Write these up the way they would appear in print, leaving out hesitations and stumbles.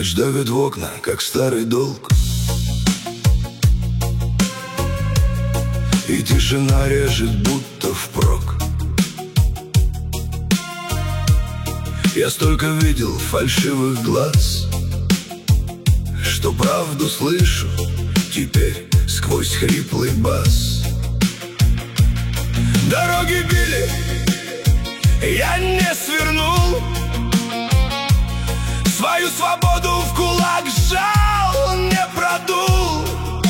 Ночь давит в окна, как старый долг, и тишина режет, будто впрок. Я столько видел фальшивых глаз, что правду слышу теперь сквозь хриплый бас. Дороги били, я не свернул, свою свободу в кулак сжал, не продул.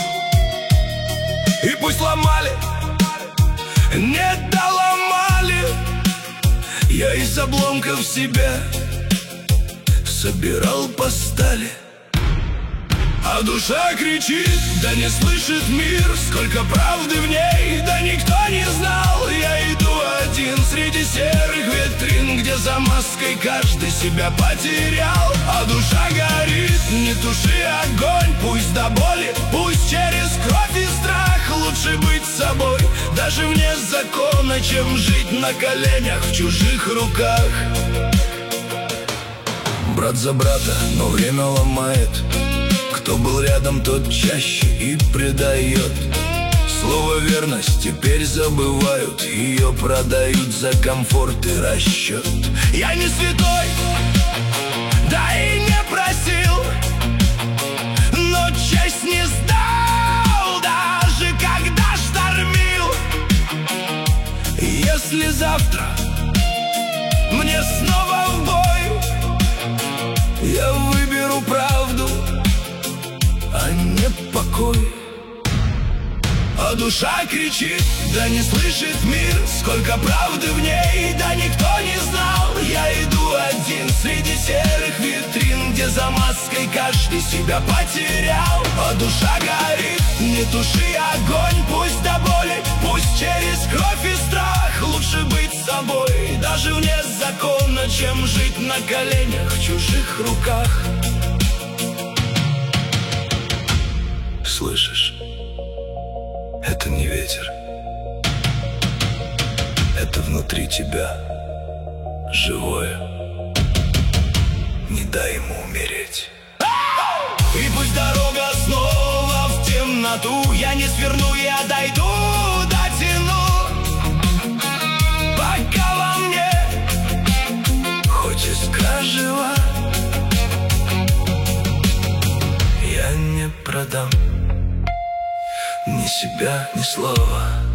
И пусть ломали, не доломали, я из обломков себя собирал по стали. А душа кричит, да не слышит мир, сколько правды в ней, да никто не знал. Я иду один среди серых витрин, где за маской каждый себя потерял. А душа горит, не туши огонь, пусть до боли, пусть через кровь и страх. Лучше быть собой, даже вне закона, чем жить на коленях в чужих руках. Брат за брата, но время ломает. Кто был рядом, тот чаще и предает. Слово верность теперь забывают, ее продают за комфорт и расчет. Я не святой, да и не просил, но честь не сдал, даже когда штормил. Если завтра мне снова в бой, я выберу правду, а не покой. А душа кричит, да не слышит мир, сколько правды в ней, да никто не знал. Я иду один среди серых витрин, где за маской каждый себя потерял. А душа горит, не туши огонь, пусть до боли, пусть через кровь и страх. Лучше быть собой, даже вне закона, чем жить на коленях в чужих руках. Слышишь? Это не ветер, это внутри тебя живое. Не дай ему умереть. И пусть дорога снова в темноту, я не сверну, я дойду, дотяну, пока во мне хоть искра жива. Я не продам ни себя, ни слова.